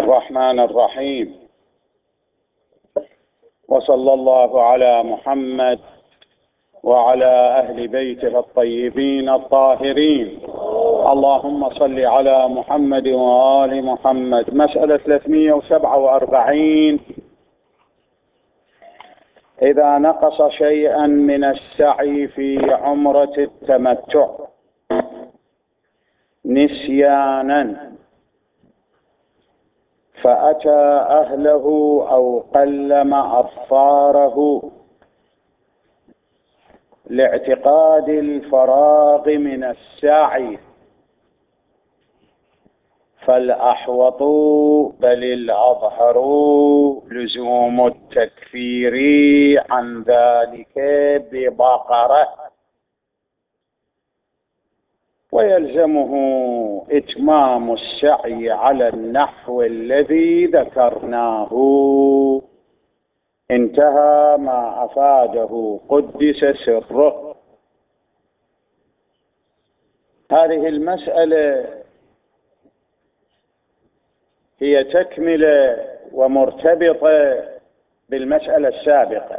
الرحمن الرحيم، وصلى الله على محمد وعلى أهل بيته الطيبين الطاهرين. اللهم صل على محمد وآل محمد. مسألة 347: إذا نقص شيئا من السعي في عمرة التمتع نسيانا فأتى أهله أو قلم أظفاره لاعتقاد الفراغ من السعي، فالأحوط بل الأظهر لزوم التكفير عن ذلك ببقرة، ويلزمه إتمام السعي على النحو الذي ذكرناه. انتهى ما أفاده قدس سره. هذه المسألة هي تكملة ومرتبطة بالمسألة السابقة،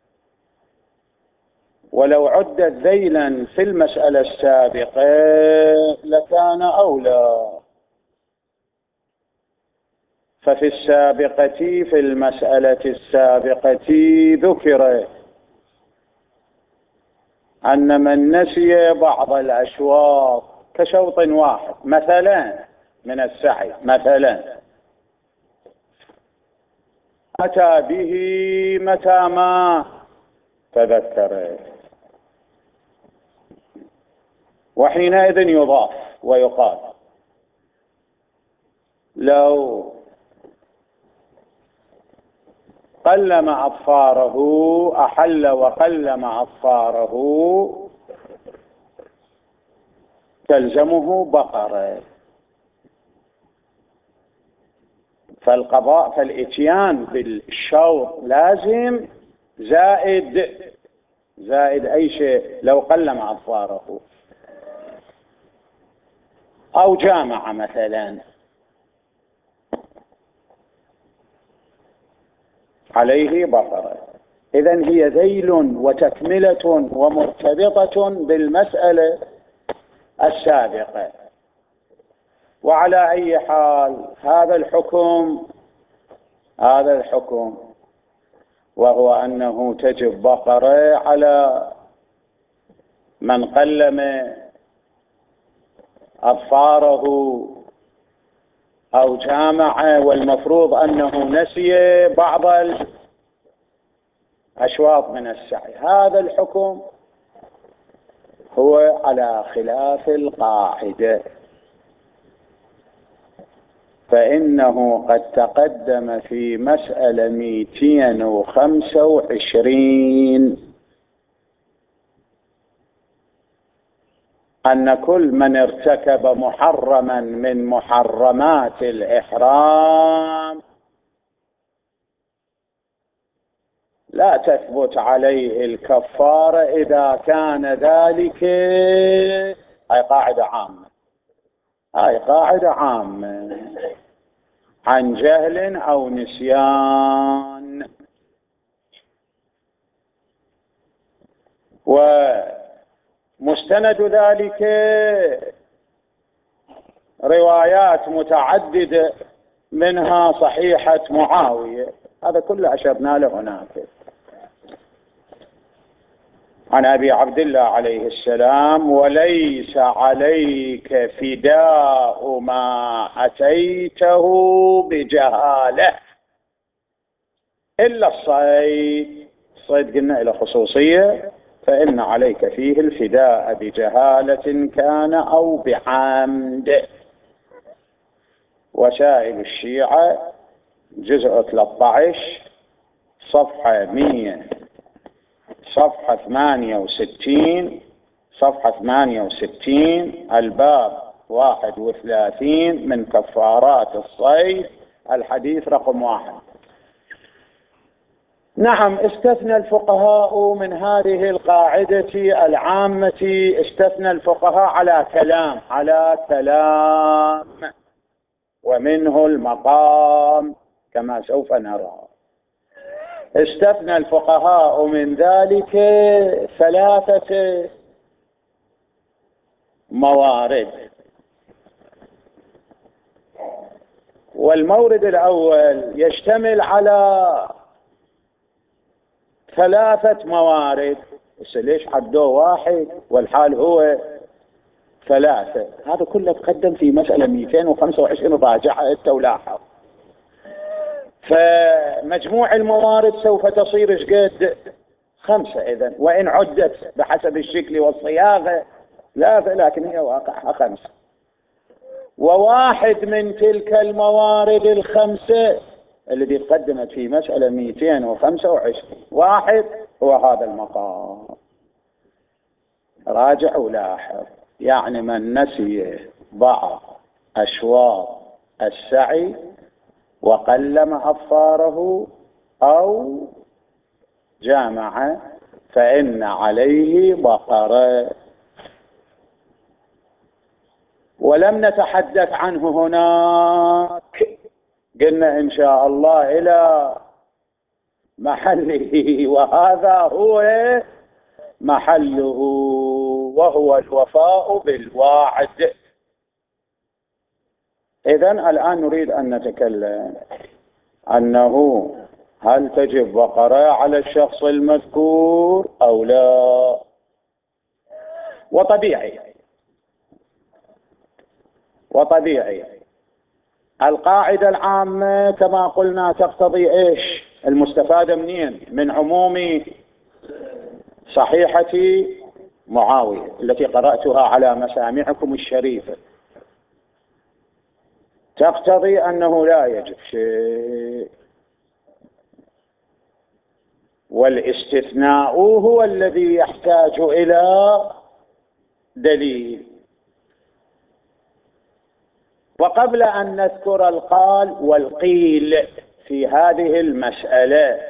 ولو عدت ذيلا في المسألة السابقة لكان أولى. ففي السابقة في المسألة السابقة ذكر أن من نسي بعض الأشواط كشوط واحد مثلا من السعي مثلا أتى به متى ما تذكر، وحينئذ يضاف ويقال لو قلم أظفاره أحل وقلم أظفاره تلزمه بقرة، فالقضاء فالإتيان بالشوط لازم زائد أي شيء. لو قلم أظفاره أو جامع مثلا عليه بقرة. إذن هي ذيل وتكملة ومرتبطة بالمسألة السابقة. وعلى أي حال هذا الحكم وهو أنه تجب بقرة على من قلم أظفاره أو جامع، والمفروض أنه نسي بعض الأشواط من السعي. هذا الحكم هو على خلاف القاعدة، فإنه قد تقدم في مسألة 225 أن كل من ارتكب محرما من محرمات الإحرام لا تثبت عليه الكفارة إذا كان ذلك. هاي قاعدة عامة عن جهل أو نسيان. ومستند ذلك روايات متعددة، منها صحيحة معاوية، هذا كله أشرنا له هناك، عن أبي عبد الله عليه السلام: وليس عليك فداء ما أتيته بجهالة إلا الصيد قلنا إلى خصوصية، فإن عليك فيه الفداء بجهالة كان أو بعمد. وسائل الشيعة جزء 13 صفحة 68 الباب 31 من كفارات الصيد، الحديث رقم 1. نعم، استثنى الفقهاء من هذه القاعدة العامة، استثنى الفقهاء على كلام ومنه المقام كما سوف نرى. استثنى الفقهاء من ذلك 3 موارد. والمورد الأول يشتمل على 3 موارد. بس ليش حدوه 1 والحال هو 3؟ هذا كله تقدم في مسألة 225، راجعها انت ولاحظ. فمجموع الموارد سوف تصير ايش قد؟ 5 إذن، وإن عدت بحسب الشكل والصياغة لكن هي واقعها 5. وواحد من تلك الموارد ال5 التي تقدمت في مسألة 225، واحد هو هذا المقام. راجع ولاحظ، يعني من نسي بعض أشواط السعي وقلم أظفاره أو جامع فإن عليه بقرة. ولم نتحدث عنه هناك، قلنا إن شاء الله إلى محله، وهذا هو محله، وهو الوفاء بالوعد. إذن الآن نريد أن نتكلم أنه هل تجب بقرة على الشخص المذكور أو لا. وطبيعي القاعدة العامة كما قلنا تقتضي إيش؟ المستفادة منين؟ من عموم صحيحة معاوية التي قرأتها على مسامعكم الشريفة، تقتضي أنه لا يجب شيء، والاستثناء هو الذي يحتاج إلى دليل. وقبل أن نذكر القال والقيل في هذه المسألة،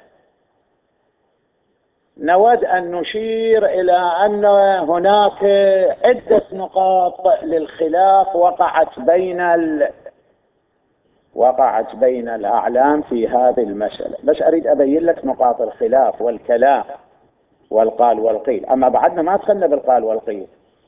نود أن نشير إلى أن هناك عدة نقاط للخلاف وقعت بين الأعلام في هذه المسألة. بس أريد أبين لك نقاط الخلاف والكلام والقال والقيل. أما بعدنا ما دخلنا بالقال والقيل.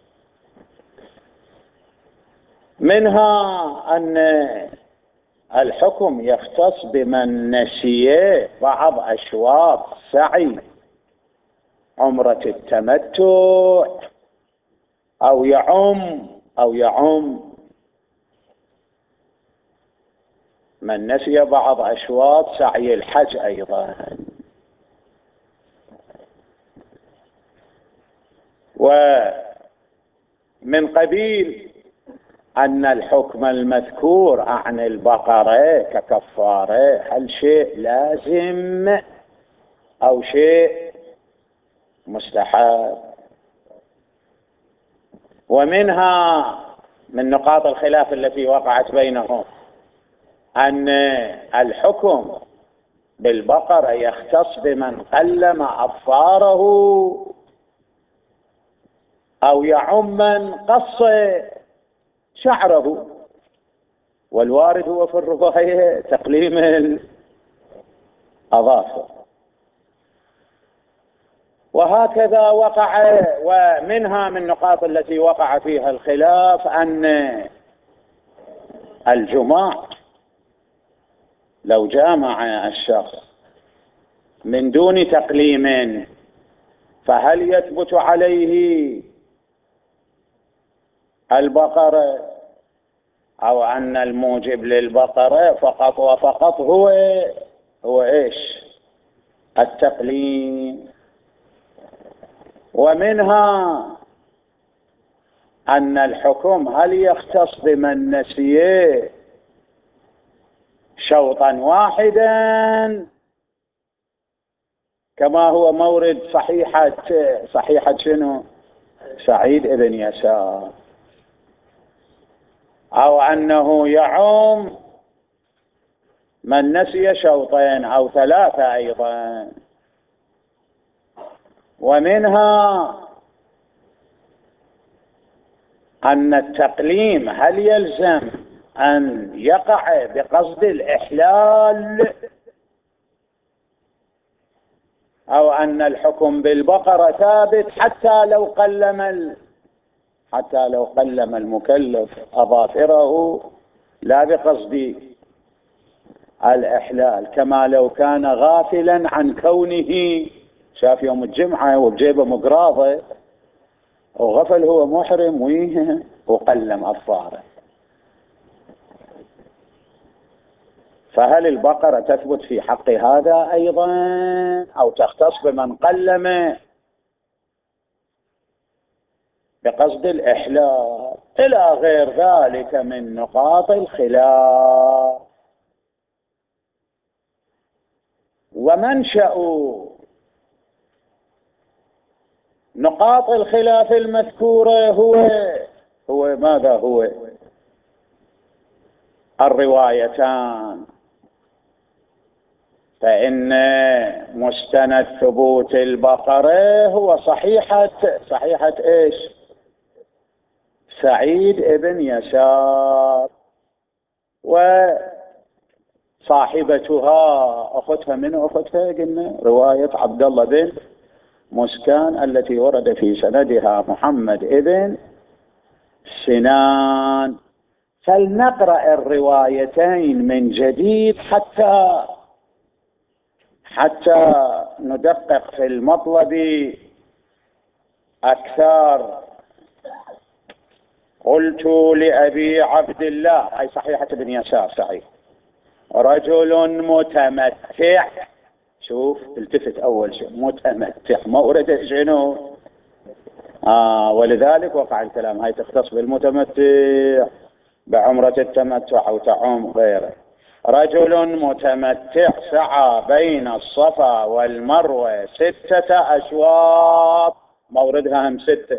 منها أن الحكم يختص بمن نسي بعض أشواط سعي عمرة التمتع، أو يعم من نسي بعض أشواط سعي الحج أيضا. ومن قبيل أن الحكم المذكور عن البقرة ككفارة هل شيء لازم أو شيء مستحب. ومنها من نقاط الخلاف التي وقعت بينهم أن الحكم بالبقرة يختص بمن قلم أظفاره أو يعم من قص شعره، والوارد هو في الرواية تقليم الأظافر. وهكذا وقع. ومنها من النقاط التي وقع فيها الخلاف أن الجماع لو جامع الشخص من دون تقليم فهل يثبت عليه البقرة، أو أن الموجب للبقرة فقط وفقط هو إيش؟ التقليم. ومنها أن الحكم هل يختص بمن نسي شوطا واحدا كما هو مورد صحيحة شنو؟ سعيد بن يسار، أو أنه يعم من نسي شوطين أو 3 أيضا. ومنها أن التقليم هل يلزم أن يقع بقصد الإحلال أو أن الحكم بالبقرة ثابت حتى لو قلم المكلف أظافره لا بقصد الإحلال، كما لو كان غافلا عن كونه شاف يوم الجمعة وبجيبه مقراضة وغفل هو محرم وقلم أظفاره. فهل البقرة تثبت في حق هذا أيضا أو تختص بمن قلم بقصد الإحلال إلى غير ذلك من نقاط الخلاف؟ ومنشأ نقاط الخلاف المذكورة هو ماذا؟ هو الروايتان. فإن مستند ثبوت البقرة هو صحيحة إيش؟ سعيد ابن يسار، وصاحبتها أختها من أختها قلنا رواية عبد الله بن مسكان التي ورد في سندها محمد ابن سنان. فلنقرأ الروايتين من جديد حتى ندقق في المطلب أكثر. قلت لأبي عبد الله، أي صحيحة ابن يسار صحيح، رجل متمتع. شوف التفت أول شيء، متمتع ما ورد شنو؟ ولذلك وقع الكلام، هاي تختص بالمتمتع بعمرة التمتع أو تعوم غيره. رجل متمتع سعى بين الصفا والمروة 6 أشواط، موردها هم 6،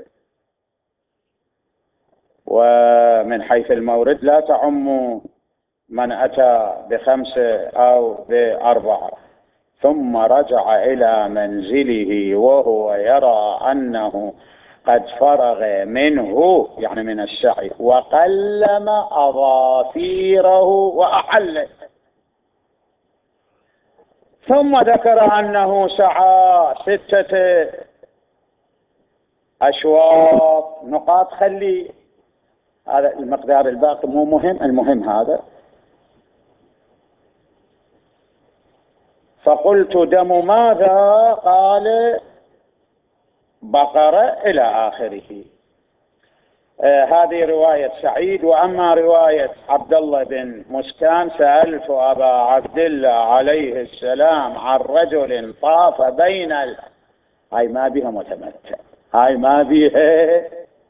ومن حيث المورد لا تعم من أتى ب5 أو ب4. ثم رجع إلى منزله وهو يرى أنه قد فرغ منه، يعني من السعي، وقلم أظافيره وأحل. ثم ذكر أنه سعى 6 أشواط نقاط. خلي هذا المقدار الباقي مو مهم، المهم هذا. فقلت دم ماذا؟ قال بقرة إلى آخره. هذه رواية سعيد. وأما رواية عبد الله بن مسكان، سألت أبا عبد الله عليه السلام عن رجل طاف بين هاي ما بها متمتع، هاي ما بها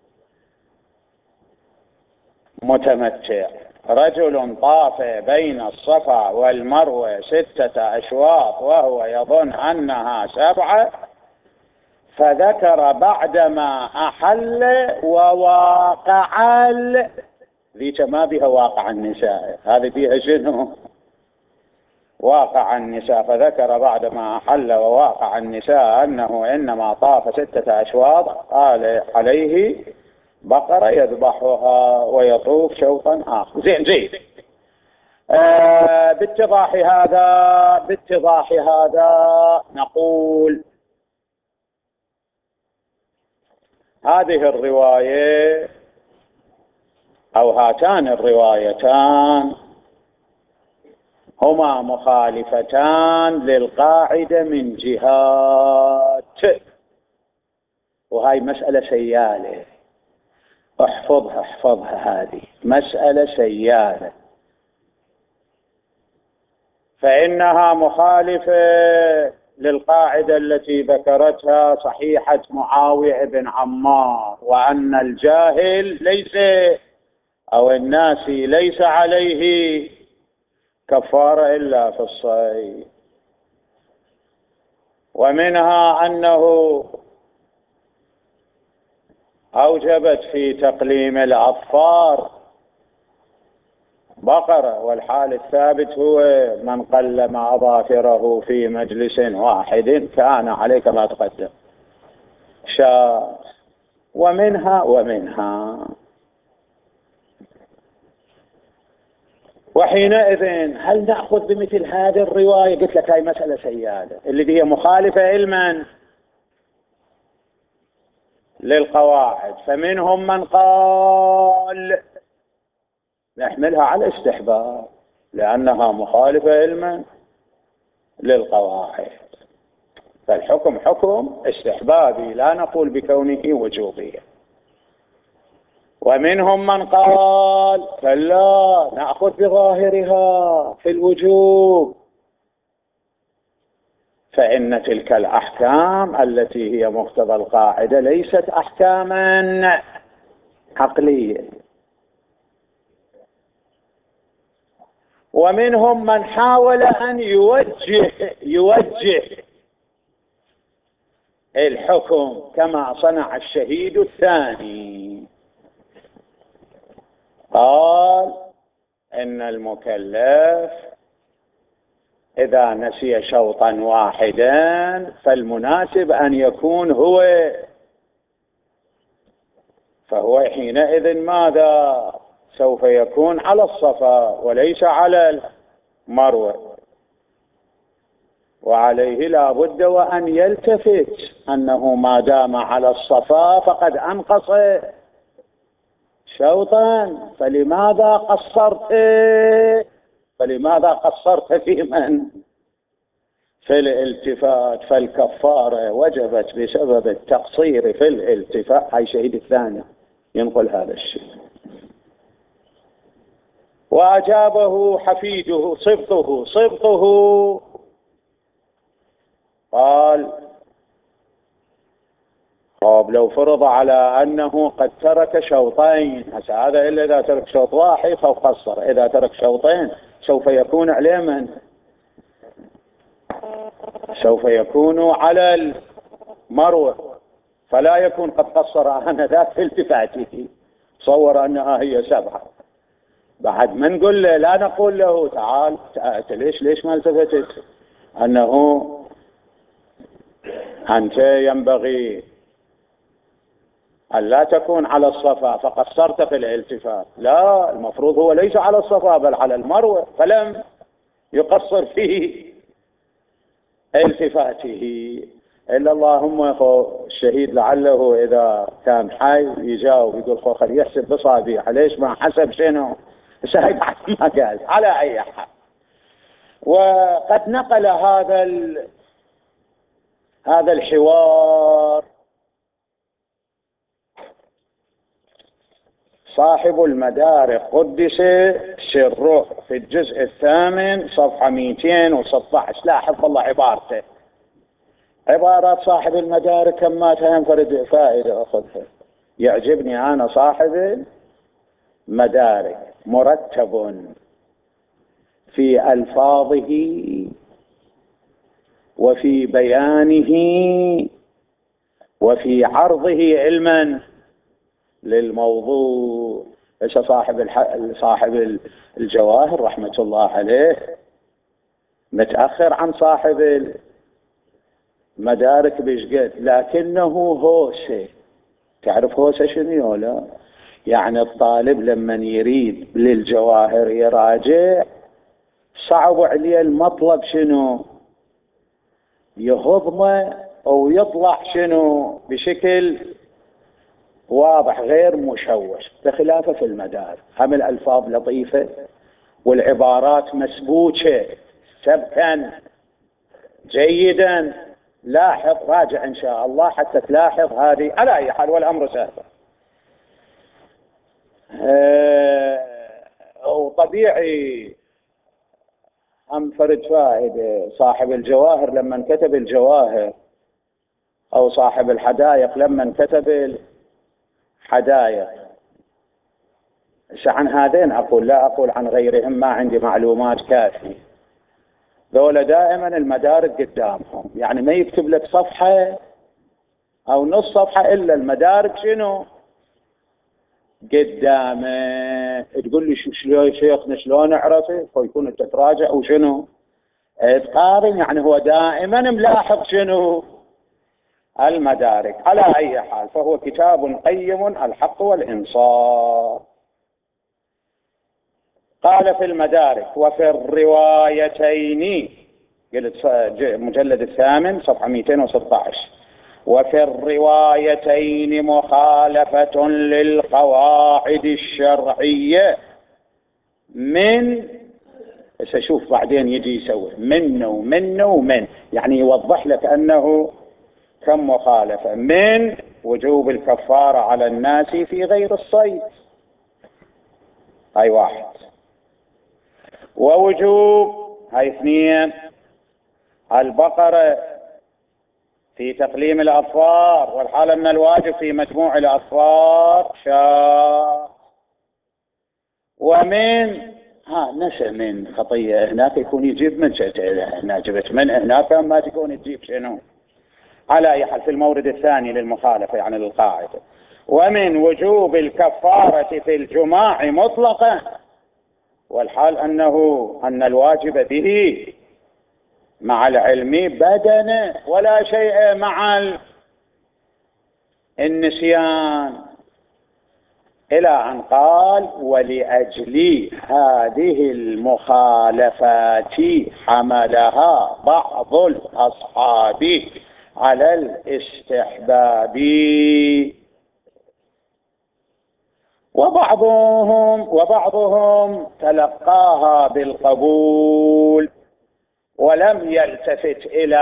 متمتع. رجل طاف بين الصفا والمروة 6 أشواط وهو يظن أنها 7، فذكر بعدما أحل وواقع ذيك ما بها واقع النساء، هذه بها شنو؟ واقع النساء. فذكر بعدما أحل وواقع النساء أنه إنما طاف 6 أشواط، قال عليه بقرة يذبحها ويطوف شوطا آخر. زين. باتضاح هذا نقول هذه الرواية أو هاتان الروايتان هما مخالفتان للقاعدة من جهات، وهاي مسألة سيالة، احفظها هذه مسألة سيالة. فإنها مخالفة للقاعدة التي ذكرتها صحيحة معاوية بن عمار، وأن الجاهل أو الناسي ليس عليه كفارة إلا في الصيد. ومنها أنه أوجبت في تقليم الأظفار بقرة، والحال الثابت هو من قلم أظافره في مجلس واحد كان عليه كما تقدم ومنها وحينئذ هل نأخذ بمثل هذه الرواية؟ قلت لك هاي مسألة سيادة اللي هي مخالفة علما للقواعد، فمنهم من قال نحملها على الاستحباب لأنها مخالفة علما للقواعد، فالحكم حكم استحبابي لا نقول بكونه وجوبيا. ومنهم من قال كلا نأخذ بظاهرها في الوجوب، فإن تلك الأحكام التي هي مقتضى القاعدة ليست أحكاما عقلية. ومنهم من حاول أن يوجه الحكم كما صنع الشهيد الثاني، قال إن المكلف إذا نسي شوطا واحدا فالمناسب أن يكون هو، فهو حينئذ ماذا؟ سوف يكون على الصفا وليس على المروة، وعليه لا بد وأن يلتفت أنه ما دام على الصفا فقد أنقص شوطا، فلماذا قصرت في من؟ في الالتفات، فالكفارة وجبت بسبب التقصير في الالتفات. هاي شهيد الثاني ينقل هذا الشيء. وأجابه حفيده صبطه قال طب لو فرض على أنه قد ترك شوطين، هذا إلا إذا ترك شوط واحد فقصر، إذا ترك شوطين سوف يكون عليه من؟ سوف يكون على المروة، فلا يكون قد قصر آنذاك في التفاته، تصور أنها هي 7. بعد ما نقول له، لا نقول له تعال ليش ما التفتت؟ أنه أنت ينبغي أن لا تكون على الصفا فقصرت في الالتفات، لا، المفروض هو ليس على الصفا بل على المروة، فلم يقصر في التفاته. إلا اللهم الشهيد لعله إذا كان حي يجاوب يقول خليه يحسب بصابيعه، ليش ما حسب شنو؟ شايف ما قال. على أي حال، وقد نقل هذا الحوار صاحب المدارك قدس سره في الجزء 8 صفحة 216. لاحظ والله عبارته، عبارات صاحب المدارك كما تنفرد فائدة أخذها. يعجبني أنا صاحب المدارك مرتب في ألفاظه وفي بيانه وفي عرضه علما للموضوع. ليس صاحب الجواهر رحمة الله عليه متأخر عن صاحب المدارك بشقد، لكنه هوسة. تعرف هوسة شنو ولا؟ يعني الطالب لما يريد للجواهر يراجع صعب عليه المطلب شنو؟ يهضمه أو يطلع شنو بشكل واضح غير مشوش، بخلافه في المدارك هم الألفاظ لطيفة والعبارات مسبوكة سبكا جيدا. لاحظ، راجع إن شاء الله حتى تلاحظ هذه. على أي حال والأمر سهل. وطبيعي هم فرد فائدة صاحب الجواهر لما كتب الجواهر، أو صاحب الحدائق لما كتب الحدائق. عن هذين أقول، لا أقول عن غيرهم، ما عندي معلومات كافية. ذولا دائما المدارك قدامهم، يعني ما يكتب لك صفحة أو نص صفحة إلا المدارك شنو قدامه. تقول لي شو شيخنا شلون أعرفه؟ فيكون أنت تراجع وشنو تقارن، يعني هو دائما ملاحظ شنو المدارك. على أي حال فهو كتاب قيم الحق والإنصاف. قال في المدارك وفي الروايتين، قلت مجلد الثامن صفحة 216، وفي الروايتين مخالفة للقواعد الشرعية من، سأشوف بعدين يجي يسوي من يعني يوضح لك أنه كم مخالفة. من وجوب الكفارة على الناس في غير الصيد، هاي واحد، ووجوب، هاي اثنين، البقرة في تقليم الأظفار، والحال أن الواجب في مجموع الأظفار شاء. ومن نسى من خطية هناك يكون يجيب من هنا، جبت من هناك ما تكون تجيب شنو. على أي حال في المورد الثاني للمخالفة يعني للقاعدة. ومن وجوب الكفارة في الجماع مطلقا، والحال أن الواجب به مع العلم بدنه ولا شيء مع النسيان، إلى أن قال ولأجل هذه المخالفات حملها بعض الأصحاب على الاستحباب، وبعضهم تلقاها بالقبول ولم يلتفت إلى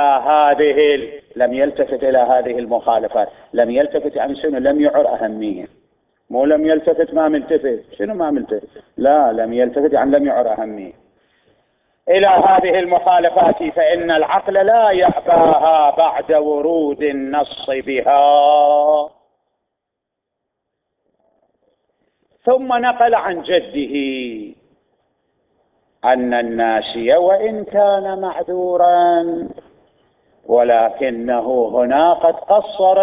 هذه المخالفات. لم يلتفت عن شنو؟ لم يعر أهمية. مو لم يلتفت ما ملتفت، شنو ما ملتفت؟ لا، لم يلتفت عن لم يعر أهمية إلى هذه المخالفات، فإن العقل لا يأباها بعد ورود النص بها. ثم نقل عن جده أن الناسي وإن كان معذورا ولكنه هنا قد قصر،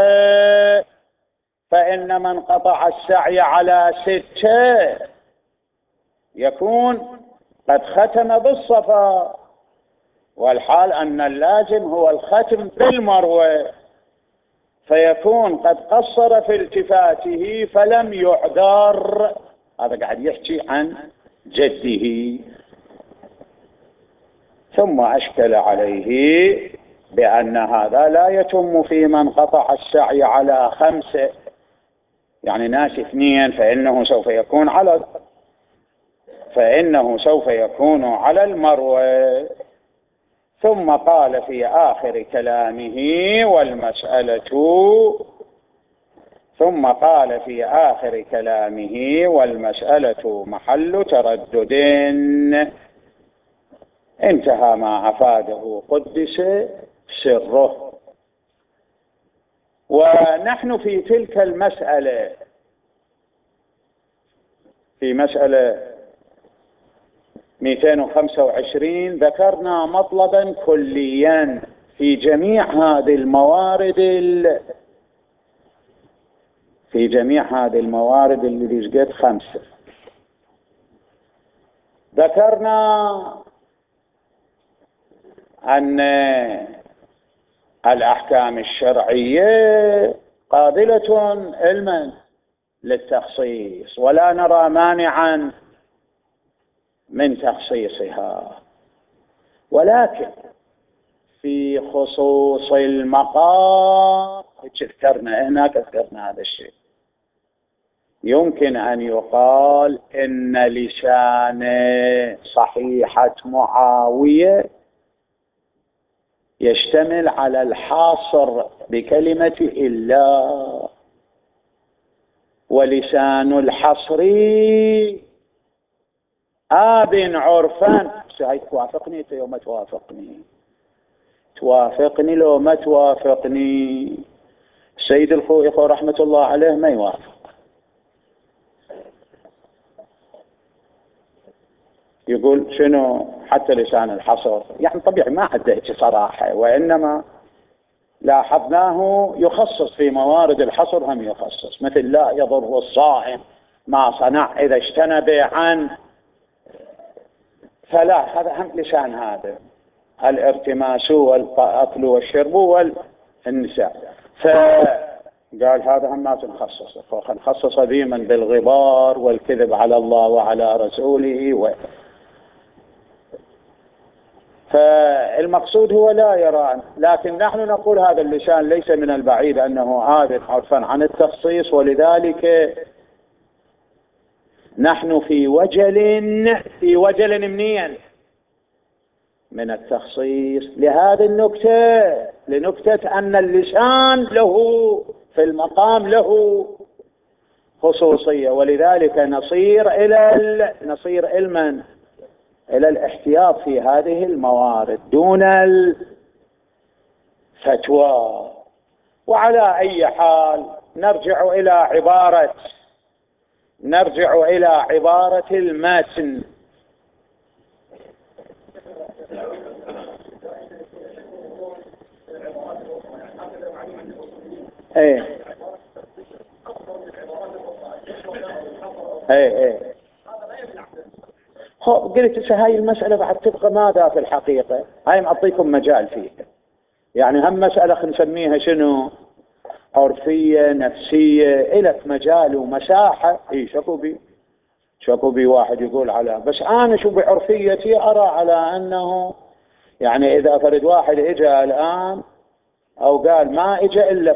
فإن من قطع السعي على 6 يكون قد ختم بالصفا، والحال أن اللازم هو الختم بالمروة، فيكون قد قصر في التفاته فلم يعذر. هذا قاعد يحكي عن جده. ثم أشكل عليه بأن هذا لا يتم في من قطع السعي على 5، يعني ناس 2، فإنه سوف يكون على المروة. ثم قال في آخر كلامه والمسألة محل تردد، انتهى ما أفاده قدس سره. ونحن في تلك المسألة، في مسألة 225 ذكرنا مطلبا كليا في جميع هذه الموارد اللي قد 5. ذكرنا أن الأحكام الشرعية قابلة علما للتخصيص، ولا نرى مانعا من تخصيصها، ولكن في خصوص المقام ذكرنا هذا الشيء. يمكن أن يقال إن لسان صحيحة معاوية يشتمل على الحاصر بكلمة إلا، ولسان الحصر عرفا. هاي توافقني يوم ما توافقني لو ما توافقني. السيد الخوئي رحمة الله عليه ما يوافق، يقول شنو حتى لسان الحصر، يعني طبيعي ما عنده صراحة، وإنما لاحظناه يخصص في موارد الحصر، هم يخصص مثل لا يضر الصائم ما صنع إذا اجتنب عن، فلا، هذا هم لسان هذا الارتماس والأكل والشرب والنساء. قال هذا هم ما تنخصص، نخصص ذيما بالغبار والكذب على الله وعلى رسوله فالمقصود هو لا يرى، لكن نحن نقول هذا اللسان ليس من البعيد أنه عابد عرفا عن التخصيص، ولذلك نحن في وجل منين من التخصيص لهذه النكتة، لنكتة أن اللسان له في المقام له خصوصية، ولذلك نصير إلى الاحتياط في هذه الموارد دون الفتوى. وعلى أي حال نرجع إلى عبارة المتن. ايه قلت هاي المسألة بعد تبقى ماذا في الحقيقة، هاي معطيكم مجال فيها، يعني هم مسألة نسميها شنو، عرفية نفسية، إلك مجال ومساحة. شكو بي واحد يقول على، بس أنا شو بعرفيتي أرى على أنه يعني إذا فرد واحد إجا الآن أو قال ما إجا إلا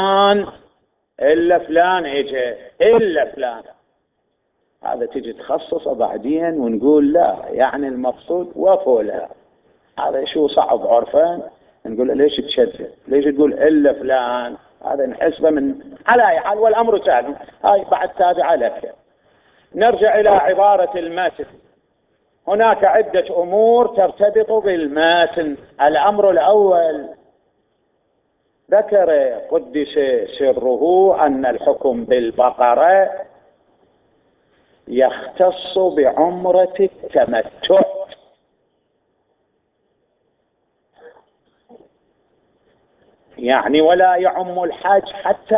فلان إجا إلا فلان، هذا تجي تخصصه بعدين ونقول لا، يعني المقصود وفولها، هذا شو صعب عرفا، نقول ليش تشدد، ليش تقول إلا فلان، هذا نحسبه من على أي حال، والأمر سهل، هاي بعد تابعة لك. نرجع إلى عبارة المتن. هناك عدة أمور ترتبط بالمتن. الأمر الأول ذكر قدس سره أن الحكم بالبقرة يختص بعمرة التمتع، يعني ولا يعم الحج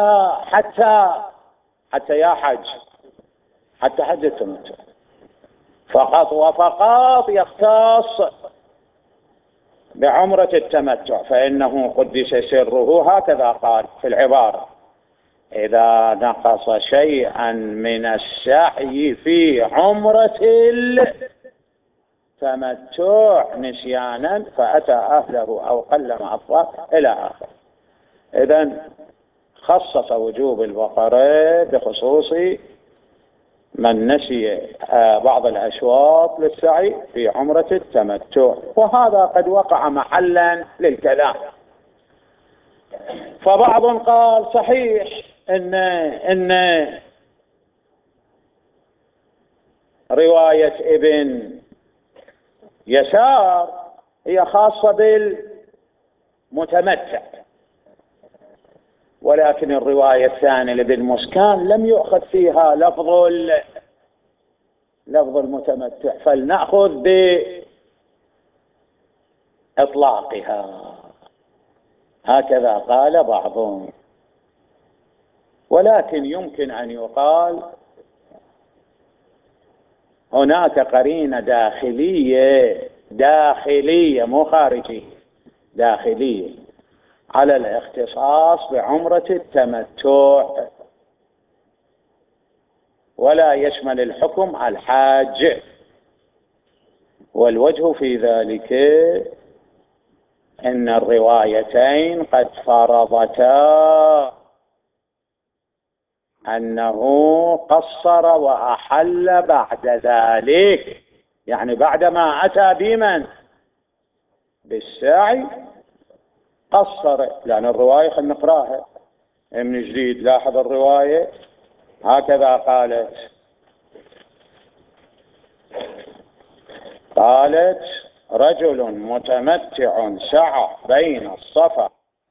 حتى يا حج، حتى حج التمتع فقط وفقط يختص بعمرة التمتع، فإنه قدس سره هكذا قال في العبارة: إذا نقص شيئا من السعي في عمرة التمتع نسيانا فأتى أهله أو قل ما أفضل إلى آخر. إذن خصص وجوب البقرة بخصوص من نسي بعض الأشواط للسعي في عمرة التمتع، وهذا قد وقع محلا للكلام. فبعض قال صحيح إن رواية ابن يسار هي خاصة بالمتمتع، ولكن الرواية الثانية لابن مسكان لم يؤخذ فيها لفظ المتمتع، فلنأخذ بإطلاقها، هكذا قال بعضهم. ولكن يمكن أن يقال هناك قرينة داخلية مو خارجية، داخلية على الاختصاص بعمرة التمتع، ولا يشمل الحكم على الحاج. والوجه في ذلك إن الروايتين قد فرضتا أنه قصر وأحل بعد ذلك، يعني بعدما أتى بمن بالسعي قصر، لأن الرواية خلينا نقراها من جديد. لاحظ الرواية هكذا قالت: رجل متمتع سعى بين الصفا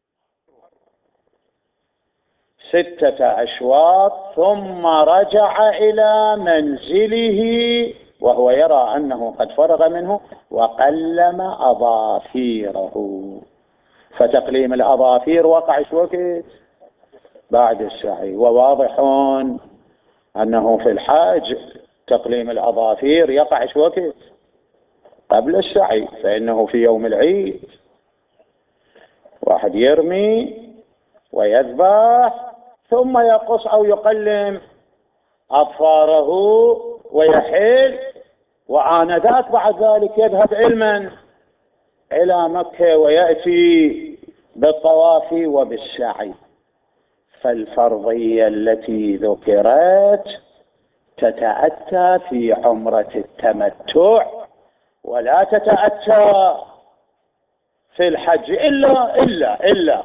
6 أشواط ثم رجع إلى منزله وهو يرى أنه قد فرغ منه وقلم أظافيره. فتقليم الأظافير وقع وقت بعد السعي، وواضح أنه في الحاج تقليم الأظافير يقع وقت قبل السعي، فإنه في يوم العيد واحد يرمي ويذبح ثم يقص أو يقلم أظفاره ويحل، وآنذاك بعد ذلك يذهب علما إلى مكة ويأتي بالطواف وبالسعي. فالفرضية التي ذكرت تتأتى في عمرة التمتع ولا تتأتى في الحج إلا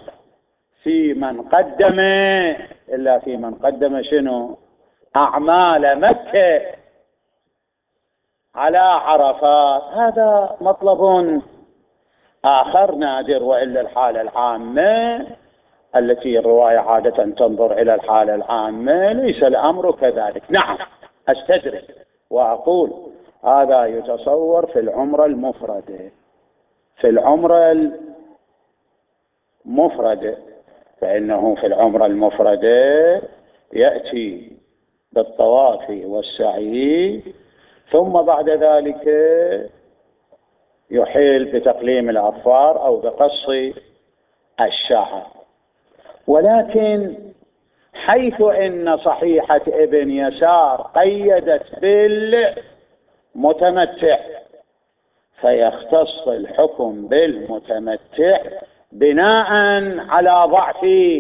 في من قدم شنو؟ أعمال مكة على عرفات. هذا مطلب آخر نادر، وإلا الحالة العامة التي الرواية عادة تنظر إلى الحالة العامة ليس الأمر كذلك. نعم أستدرك وأقول هذا يتصور في العمرة المفردة. فإنه في العمرة المفردة يأتي بالطواف والسعي، ثم بعد ذلك يحيل بتقليم الأظفار أو بقص الشعر. ولكن حيث إن صحيحة ابن يسار قيدت بالمتمتع، فيختص الحكم بالمتمتع بناء على ضعف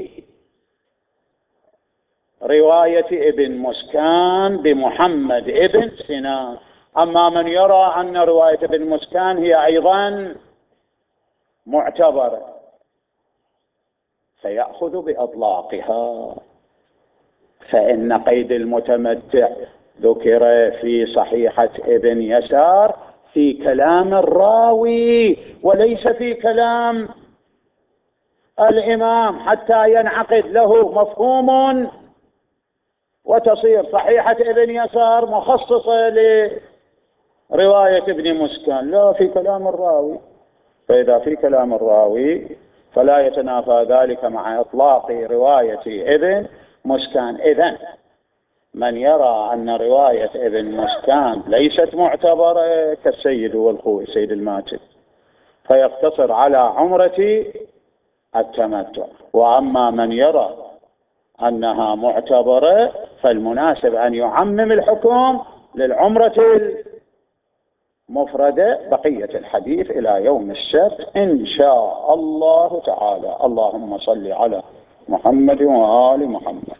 رواية ابن مسكان بمحمد ابن سنان. أما من يرى أن رواية ابن مسكان هي أيضا معتبرة فيأخذ بأطلاقها، فإن قيد المتمتع ذكر في صحيحة ابن يسار في كلام الراوي وليس في كلام الإمام، حتى ينعقد له مفهوم وتصير صحيحة ابن يسار مخصصة لرواية ابن مسكان. لا، في كلام الراوي. فإذا في كلام الراوي فلا يتنافى ذلك مع إطلاق رواية ابن مسكان. إذن من يرى أن رواية ابن مسكان ليست معتبرة كالسيد والخوي سيد الماجد فيقتصر على عمرة التمتع، وأما من يرى أنها معتبرة فالمناسب أن يعمم الحكم للعمرة المفردة. بقية الحديث إلى يوم السبت إن شاء الله تعالى. اللهم صل على محمد وآل محمد.